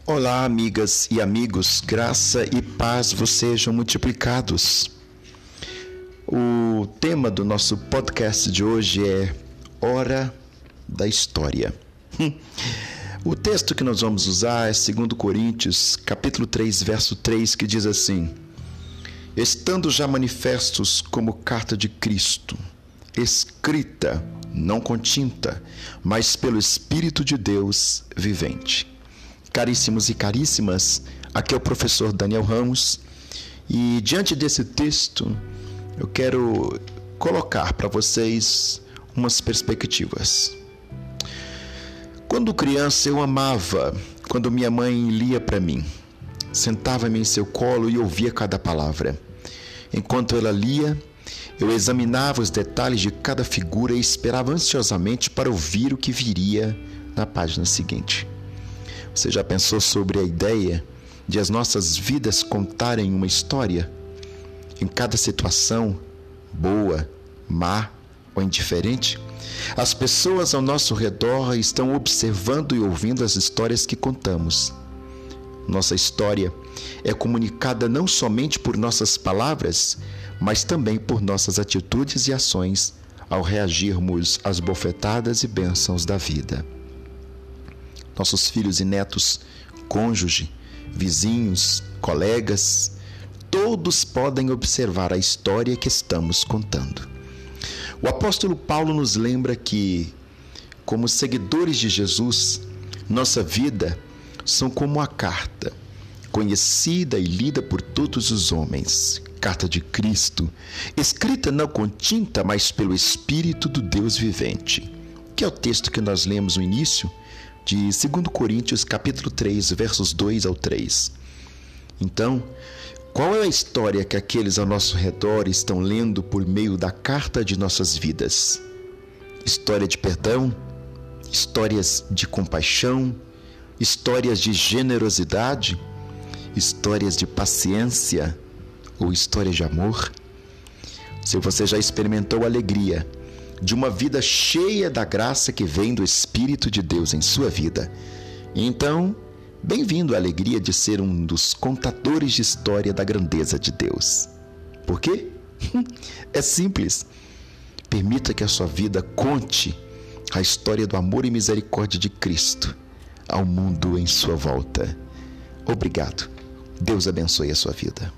Olá, amigas e amigos, graça e paz vos sejam multiplicados. O tema do nosso podcast de hoje é Hora da História. O texto que nós vamos usar é 2 Coríntios, capítulo 3, verso 3, que diz assim: Estando já manifestos como carta de Cristo, escrita, não com tinta, mas pelo Espírito de Deus vivente. Caríssimos e caríssimas, aqui é o professor Daniel Ramos e diante desse texto eu quero colocar para vocês umas perspectivas. Quando criança eu amava quando minha mãe lia para mim. Sentava-me em seu colo e ouvia cada palavra. Enquanto ela lia, eu examinava os detalhes de cada figura e esperava ansiosamente para ouvir o que viria na página seguinte. Você já pensou sobre a ideia de as nossas vidas contarem uma história? Em cada situação, boa, má ou indiferente, as pessoas ao nosso redor estão observando e ouvindo as histórias que contamos. Nossa história é comunicada não somente por nossas palavras, mas também por nossas atitudes e ações ao reagirmos às bofetadas e bênçãos da vida. Nossos filhos e netos, cônjuge, vizinhos, colegas, todos podem observar a história que estamos contando. O apóstolo Paulo nos lembra que, como seguidores de Jesus, nossa vida são como a carta, conhecida e lida por todos os homens, carta de Cristo, escrita não com tinta, mas pelo Espírito do Deus vivente, que é o texto que nós lemos no início, de 2 Coríntios, capítulo 3, versos 2 ao 3. Então, qual é a história que aqueles ao nosso redor estão lendo por meio da carta de nossas vidas? História de perdão? Histórias de compaixão? Histórias de generosidade? Histórias de paciência? Ou histórias de amor? Se você já experimentou a alegria de uma vida cheia da graça que vem do Espírito de Deus em sua vida, então, bem-vindo à alegria de ser um dos contadores de história da grandeza de Deus. Por quê? É simples. Permita que a sua vida conte a história do amor e misericórdia de Cristo ao mundo em sua volta. Obrigado. Deus abençoe a sua vida.